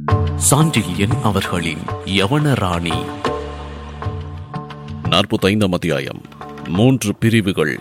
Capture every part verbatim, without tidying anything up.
சாண்டில்யன் அவர்களின் யவனராணி. நாற்பத்தைந்தாம் அத்தியாயம். மூன்று பிரிவுகள்.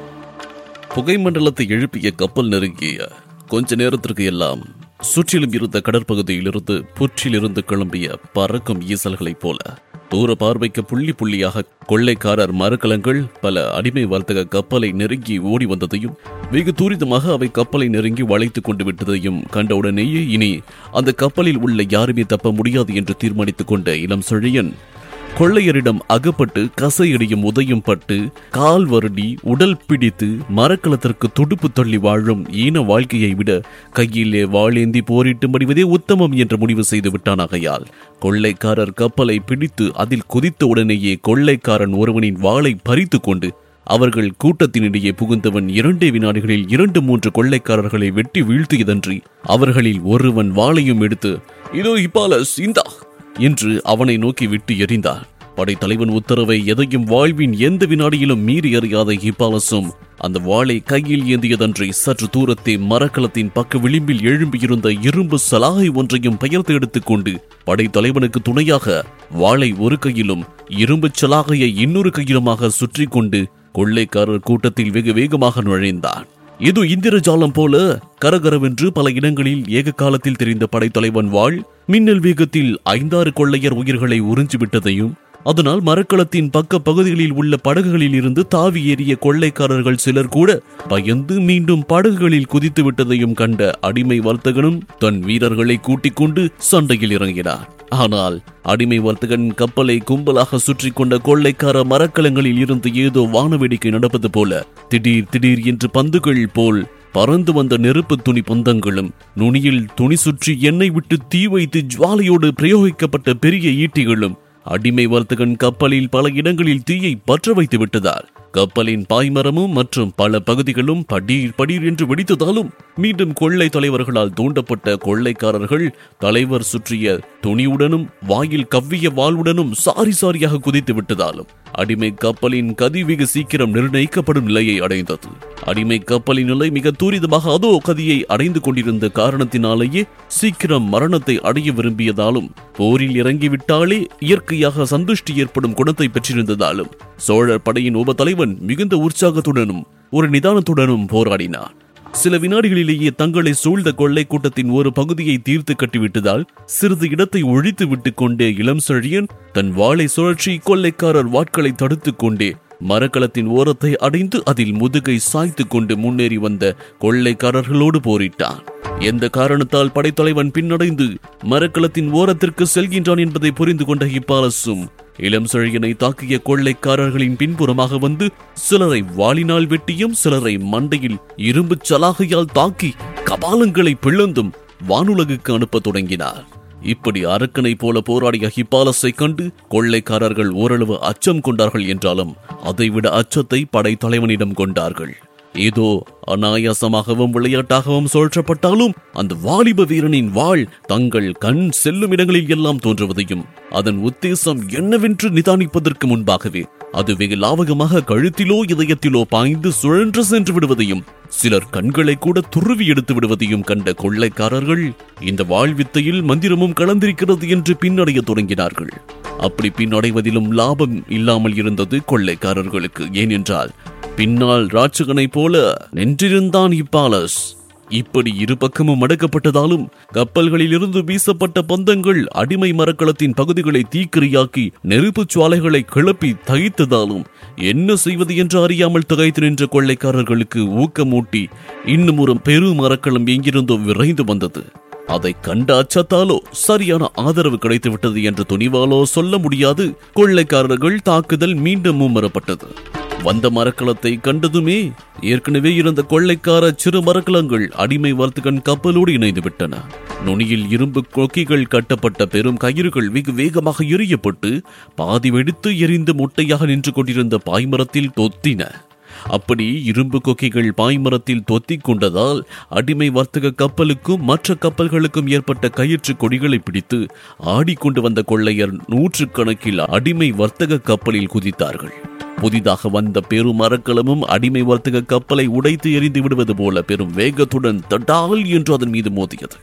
புகைமண்டலத்தை எழுப்பிய கப்பல் நெருங்கிய கொஞ்ச நேரத்திற்கு எல்லாம் சுற்றிலும் இருந்த கடற்பகுதியிலிருந்து புற்றிலிருந்து கிளம்பிய பறக்கும் ஈசல்களைப் போல தூர பார்வைக்கு புள்ளி புள்ளியாக கொள்ளைக்காரர் மரக்கலங்கள் பல அடிமை வர்த்தக கப்பலை நெருங்கி ஓடி வந்ததையும் வெகு தூரிதமாக அவை கப்பலை நெருங்கி வளைத்துக் கொண்டு விட்டதையும் கண்டவுடனேயே இனி அந்த கப்பலில் உள்ள யாருமே தப்ப முடியாது என்று தீர்மானித்துக் கொண்ட இளம் செழியன் கொள்ளையரிடம் அகப்பட்டு கசையடியும் உதயம் பட்டு கால் வருடி உடல் பிடித்து மரக்கலத்திற்கு துடுப்பு தள்ளி வாழும் ஈன வாழ்க்கையை விட கையிலே வாளேந்தி போரிட்டு மடிவதே உத்தமம் என்று முடிவு செய்து விட்டானாகையால் கொள்ளைக்காரர் கப்பலை பிடித்து அதில் குதித்த உடனேயே கொள்ளைக்காரன் ஒருவனின் வாளை பறித்து கொண்டு அவர்கள் கூட்டத்தினிடையே புகுந்தவன் இரண்டே வினாடிகளில் இரண்டு மூன்று கொள்ளைக்காரர்களை வெட்டி வீழ்த்தியதன்றி அவர்களில் ஒருவன் வாளையும் எடுத்து இதோ இப்பாலஸ் இந்தா என்று அவனை நோக்கி விட்டு எறிந்தார். படைத்தலைவன் உத்தரவை எதையும் வாழ்வின் எந்த வினாடியிலும் மீறி அறியாத ஹிப்பாலசும் அந்த வாளை கையில் ஏந்தியதன்றி சற்று தூரத்தே மரக்கலத்தின் பக்க விளிம்பில் எழும்பியிருந்த இரும்பு சலாகை ஒன்றையும் பெயர்த்து எடுத்துக்கொண்டு படைத்தலைவனுக்கு துணையாக வாளை ஒரு கையிலும் இரும்பு சலாகையை இன்னொரு கையிலுமாக சுற்றி கொண்டு கொள்ளைக்காரர் கூட்டத்தில் வெகு வேகமாக நுழைந்தான். இது இந்திரஜாலம் போல கரகரவென்று பல இடங்களில் ஏக காலத்தில் தெரிந்த படைத்தலைவன் வாழ் மின்னல் வேகத்தில் ஐந்தாறு கொள்ளையர் உயிர்களை உறிஞ்சிவிட்டதையும் அதனால் மரக்கலத்தின் பக்க பகுதிகளில் உள்ள படகுகளில் இருந்து தாவி ஏறிய கொள்ளைக்காரர்கள் சிலர் கூட பயந்து மீண்டும் படகுகளில் குதித்து விட்டதையும் கண்ட அடிமை வர்த்தகனும் தன் வீரர்களை கூட்டிக் கொண்டு சண்டையில் இறங்கினார். ஆனால் அடிமை வர்த்தகன் கப்பலை கும்பலாக சுற்றி கொண்ட கொள்ளைக்கார மரக்கலங்களில் இருந்து ஏதோ வானவேடிக்கை நடப்பது போல திடீர் திடீர் என்று பந்துகள் போல் பறந்து வந்த நெருப்பு துணி பந்தங்களும் நுனியில் துணி சுற்றி எண்ணெய் விட்டு தீ வைத்து ஜுவாலையோடு பிரயோகிக்கப்பட்ட பெரிய ஈட்டிகளும் அடிமை வர்த்தகன் கப்பலில் பல இடங்களில் தீயை பற்ற வைத்து விட்டதால் கப்பலின் பாய்மரமும் மற்றும் பல பகுதிகளும் படீர் படீர் என்று வெடித்ததாலும் மீண்டும் கொள்ளை தலைவர்களால் தூண்டப்பட்ட கொள்ளைக்காரர்கள் தலைவர் சுற்றிய துணியுடனும் வாயில் கவ்விய வாளுடனும் சாரி சாரியாக குதித்து விட்டதாலும் அடிமை கப்பலின் கதி வெகு சீக்கிரம் நிர்ணயிக்கப்படும் நிலையை அடைந்தது. அடிமை கப்பலின் நிலை மிக தூரிதமாக அதோ கதியை அடைந்து கொண்டிருந்த காரணத்தினாலேயே சீக்கிரம் மரணத்தை அடைய விரும்பியதாலும் போரில் இறங்கிவிட்டாலே இயற்கையாக சந்துஷ்டி ஏற்படும் குணத்தை பெற்றிருந்ததாலும் சோழர் படையின் உப தலைவன் மிகுந்த உற்சாகத்துடனும் ஒரு நிதானத்துடனும் போராடினார். சில வினாடிகளிலேயே தங்களை சூழ்ந்த கொள்ளை கூட்டத்தின் ஒரு பகுதியை தீர்த்து கட்டிவிட்டதால் சிறிது இடத்தை ஒழித்து விட்டுக் கொண்டே இளம் செழியன் தன் வாளை சுழற்சி கொள்ளைக்காரர் வாட்களை தடுத்துக் கொண்டே மரக்கலத்தின் ஓரத்தை அடைந்து அதில் முதுகை சாய்த்து கொண்டு முன்னேறி வந்த கொள்ளைக்காரர்களோடு போரிட்டான். எந்த காரணத்தால் படைத்தலைவன் பின்னடைந்து மரக்கலத்தின் ஓரத்திற்கு செல்கின்றான் என்பதை புரிந்து கொண்ட ஹிப்பாலசும் இளம் செழியனை தாக்கிய கொள்ளைக்காரர்களின் பின்புறமாக வந்து சிலரை வாளினால் வெட்டியும் சிலரை மண்டையில் இரும்பு சலாகையால் தாக்கி கபாலங்களை பிளந்தும் வானுலகுக்கு அனுப்ப தொடங்கினார். இப்படி அரக்கனை போல போராடிய ஹிப்பாலஸை கண்டு கொள்ளைக்காரர்கள் ஓரளவு அச்சம் கொண்டார்கள் என்றாலும் அதைவிட அச்சத்தை படைத்தலைவனிடம் கொண்டார்கள். ஏதோ அநாயாசமாகவும் விளையாட்டாகவும் சுழற்றப்பட்டாலும் அந்த வாலிப வீரனின் வாள் தங்கள் கண் செல்லும் இடங்களில் எல்லாம் தோன்றுவதையும் அதன் உத்தேசம் என்னவென்று நிதானிப்பதற்கு முன்பாகவே அது வெகு லாவகமாக கழுத்திலோ இதயத்திலோ பாய்ந்து சுழன்று சென்று விடுவதையும் சிலர் கண்களை கூட துருவி எடுத்து விடுவதையும் கண்ட கொள்ளைக்காரர்கள் இந்த வாழ்வித்தையில் மந்திரமும் கலந்திருக்கிறது என்று பின்னடைய தொடங்கினார்கள். அப்படி பின்னடைவதிலும் லாபம் இல்லாமல் இருந்தது கொள்ளைக்காரர்களுக்கு. ஏனென்றால் பின்னால் ராட்சகனை போல நின்றிருந்தான் ஹிப்பாலஸ். இப்படி இரு பக்கமும் அடக்கப்பட்டதாலும் கப்பல்களில் இருந்து வீசப்பட்ட பந்தங்கள் அடிமை மரக்கலத்தின் பகுதிகளை தீக்கிரையாக்கி நெருப்பு சுவாலைகளை கிளப்பி தகைத்ததாலும் என்ன செய்வது என்று அறியாமல் தகைத்து நின்ற கொள்ளைக்காரர்களுக்கு ஊக்கமூட்டி இன்னும் ஒரு பெரு மரக்கலம் எங்கிருந்தோ விரைந்து வந்தது. அதை கண்ட அச்சத்தாலோ சரியான ஆதரவு கிடைத்து விட்டது என்று துணிவாலோ சொல்ல முடியாது. கொள்ளைக்காரர்கள் தாக்குதல் மீண்டும் மும்மரப்பட்டது. வந்த மரக்கலத்தை கண்டதுமே ஏற்கனவே இருந்த கொள்ளைக்கார சிறு மரக்கலங்கள் அடிமை வர்த்தகன் கப்பலோடு இணைந்து விட்டன. நுனியில் இரும்பு கொக்கிகள் கட்டப்பட்ட பெரும் கயிறுகள் வெகு வேகமாக எரியப்பட்டு பாதி வெடித்து எரிந்து முட்டையாக நின்று கொண்டிருந்த பாய்மரத்தில் தொத்தின. அப்படி இரும்பு கொக்கிகள் பாய்மரத்தில் தொத்திக் கொண்டதால் அடிமை வர்த்தக கப்பலுக்கும் மற்ற கப்பல்களுக்கும் ஏற்பட்ட கயிற்று கொடிகளை பிடித்து ஆடிக்கொண்டு வந்த கொள்ளையர் நூற்று கணக்கில் அடிமை வர்த்தக கப்பலில் குதித்தார்கள். புதிதாக வந்த பெரும் மரக்கலமும் அடிமை வர்த்தக கப்பலை உடைத்து எரிந்து விடுவது போல பெரும் வேகத்துடன் தடால் என்று அதன் மீது மோதியது.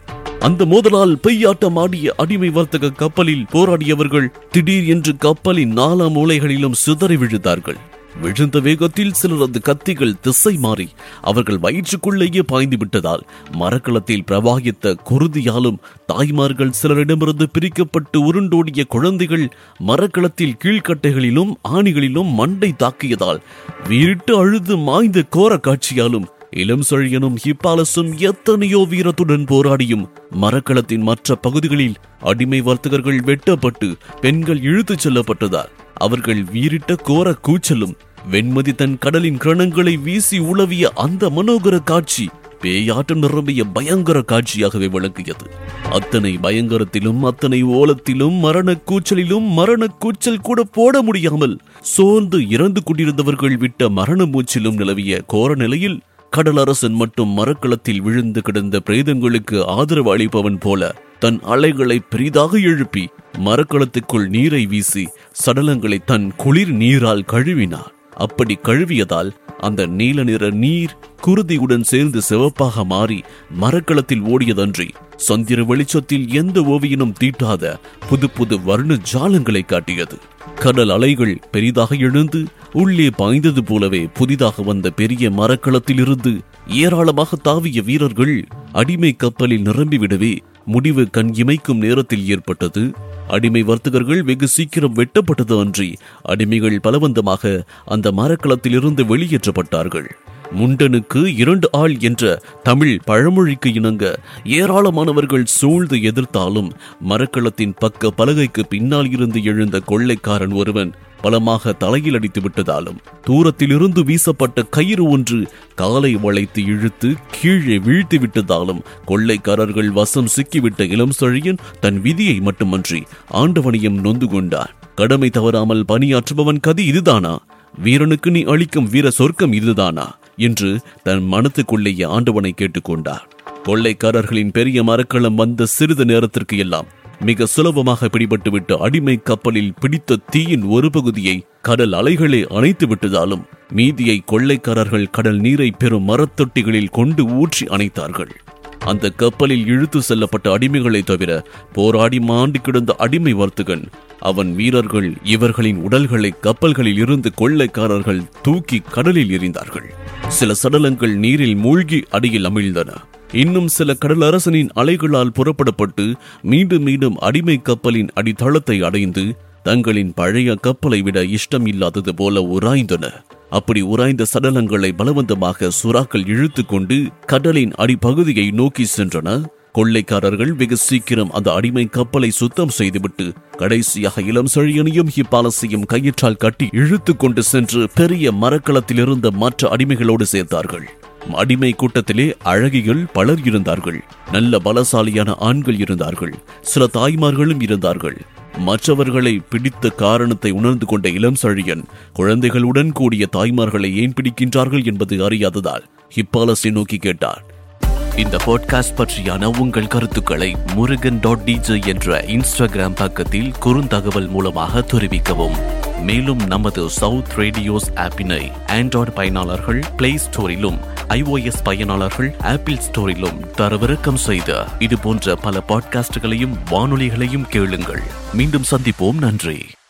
அந்த மோதலால் பெய்யாட்டம் ஆடிய அடிமை வர்த்தக கப்பலில் போராடியவர்கள் திடீர் என்று கப்பலின் நாலா மூலைகளிலும் சிதறி விழுந்தார்கள். விழுந்த வேகத்தில் சிலரது கத்திகள் திசை மாறி அவர்கள் வயிற்றுக்குள்ளேயே பாய்ந்து விட்டதால் மரக்களத்தில் பிரவாகித்த குருதியாலும் தாய்மார்கள் சிலரிடமிருந்து பிரிக்கப்பட்டு உருண்டோடிய குழந்தைகள் மரக்களத்தில் கீழ்கட்டைகளிலும் ஆணிகளிலும் மண்டை தாக்கியதால் வீரிட்டு அழுது மாய்ந்த கோர காட்சியாலும் இளம் செழியனும் ஹிப்பாலஸும் எத்தனையோ வீரத்துடன் போராடியும் மரக்களத்தின் மற்ற பகுதிகளில் அடிமை வர்த்தகர்கள் வெட்டப்பட்டு பெண்கள் இழுத்துச் செல்லப்பட்டதால் அவர்கள் வீரிட்ட கோர கூச்சலும் வெண்மதி தன் கடலின் கிரணங்களை வீசி உளவிய அந்த மனோகர காட்சி பேயாட்டம் நிரம்பிய பயங்கர காட்சியாகவே விளங்கியது. அத்தனை பயங்கரத்திலும் அத்தனை ஓலத்திலும் மரண கூச்சலிலும் மரண கூச்சல் கூட போட முடியாமல் சோர்ந்து இறந்து கொண்டிருந்தவர்கள் விட்ட மரண மூச்சிலும் நிலவிய கோர நிலையில் கடலரசன் மட்டும் மரக்களத்தில் விழுந்து கிடந்த பிரேதங்களுக்கு ஆதரவு அளிப்பவன் போல தன் அலைகளை பெரிதாக எழுப்பி மரக்களத்துக்குள் நீரை வீசி சடலங்களை தன் குளிர் நீரால் கழுவினார். அப்படி கழுவியதால் அந்த நீல நிற நீர் குருதியுடன் சேர்ந்து சிவப்பாக மாறி மரக்களத்தில் ஓடியதன்றி சந்திர வெளிச்சத்தில் எந்த ஓவியனும் தீட்டாத புது புது வர்ண ஜாலங்களை காட்டியது. கடல் அலைகள் பெரிதாக எழுந்து உள்ளே பாய்ந்தது போலவே புதிதாக வந்த பெரிய மரக்களத்தில் இருந்து ஏராளமாக தாவிய வீரர்கள் அடிமை கப்பலில் நிரம்பிவிடவே முடிவு கண் இமைக்கும் நேரத்தில் ஏற்பட்டது. அடிமை வர்த்தகர்கள் வெகு சீக்கிரம் வெட்டப்பட்டது அன்றி அடிமைகள் பலவந்தமாக அந்த மரக்களத்தில் இருந்து வெளியேற்றப்பட்டார்கள். முண்டனுக்கு இரண்டு ஆள் என்ற தமிழ் பழமொழிக்கு இணங்க ஏராளமானவர்கள் சூழ்ந்து எதிர்த்தாலும் மரக்களத்தின் பக்க பலகைக்கு பின்னால் இருந்து எழுந்த கொள்ளைக்காரன் ஒருவன் பலமாக தலையில் அடித்து விட்டதாலும் தூரத்தில் இருந்து வீசப்பட்ட கயிறு ஒன்று காலை வளைத்து இழுத்து கீழே வீழ்த்தி விட்டதாலும் கொள்ளைக்காரர்கள் வசம் சிக்கிவிட்ட இளம் செழியன் தன் விதியை மட்டுமன்றி ஆண்டவனையும் நொந்து கொண்டார். கடமை தவறாமல் பணியாற்றுபவன் கதி இதுதானா? வீரனுக்கு நீ அளிக்கும் வீர சொர்க்கம் இதுதானா என்று தன் மனத்துக்குள்ளேயே ஆண்டவனை கேட்டுக்கொண்டார். கொள்ளைக்காரர்களின் பெரிய மரக்களம் வந்த சிறிது நேரத்திற்கு எல்லாம் மிக சுலபமாக பிடிபட்டுவிட்ட அடிமை கப்பலில் பிடித்த தீயின் ஒரு பகுதியை கடல் அலைகளே அணைத்து விட்டதாலும் மீதியை கொள்ளைக்காரர்கள் கடல் நீரை பெறும் மரத்தொட்டிகளில் கொண்டு ஊற்றி அணைத்தார்கள். அந்த கப்பலில் இழுத்து செல்லப்பட்ட அடிமைகளை தவிர போராடி மாண்டு கிடந்த அடிமை வர்த்தகன் அவன் வீரர்கள் இவர்களின் உடல்களை கப்பல்களில் இருந்து கொள்ளைக்காரர்கள் தூக்கி கடலில் எறிந்தார்கள். சில சடலங்கள் நீரில் மூழ்கி அடியில் அமிழ்ந்தன. இன்னும் சில கடலரசனின் அலைகளால் புறப்படப்பட்டு மீண்டும் மீண்டும் அடிமை கப்பலின் அடித்தளத்தை அடைந்து தங்களின் பழைய கப்பலை விட இஷ்டம் இல்லாதது போல உராய்ந்தன. அப்படி உராய்ந்த சடலங்களை பலவந்தமாக சுறாக்கள் இழுத்து கொண்டு கடலின் அடிப்பகுதியை நோக்கி சென்றன. கொள்ளைக்காரர்கள் வெகு சீக்கிரம் அந்த அடிமை கப்பலை சுத்தம் செய்துவிட்டு கடைசியாக இளம் செழியனையும் ஹிப்பாலஸையும் கயிற்றால் கட்டி இழுத்து கொண்டு சென்று பெரிய மரக்களத்தில் இருந்த மற்ற அடிமைகளோடு சேர்த்தார்கள். அடிமை கூட்டத்திலே அழகிகள் பலர் இருந்தார்கள். நல்ல பலசாலியான ஆண்கள் இருந்தார்கள். சில தாய்மார்களும் இருந்தார்கள். மற்றவர்களை பிடித்த காரணத்தை உணர்ந்து கொண்ட இளம் செழியன் குழந்தைகளுடன் கூடிய தாய்மார்களை ஏன் பிடிக்கின்றார்கள் என்பது அறியாததால் ஹிப்பாலஸை நோக்கி கேட்டார். இந்த பாட்காஸ்ட் பற்றியான உங்கள் கருத்துக்களை முருகன் டாட் டிஜே என்ற இன்ஸ்டாகிராம் பக்கத்தில் குறுந்தகவல் மூலமாக தெரிவிக்கவும். மேலும் நமது சவுத் ரேடியோஸ் ஆப்பினை ஆண்ட்ராய்டு பயனாளர்கள் பிளே ஸ்டோரிலும் ஐஓஎஸ் பயனாளர்கள் ஆப்பிள் ஸ்டோரிலும் தரவிறக்கம் செய்த இது போன்ற பல பாட்காஸ்டுகளையும் வானொலிகளையும் கேளுங்கள். மீண்டும் சந்திப்போம். நன்றி.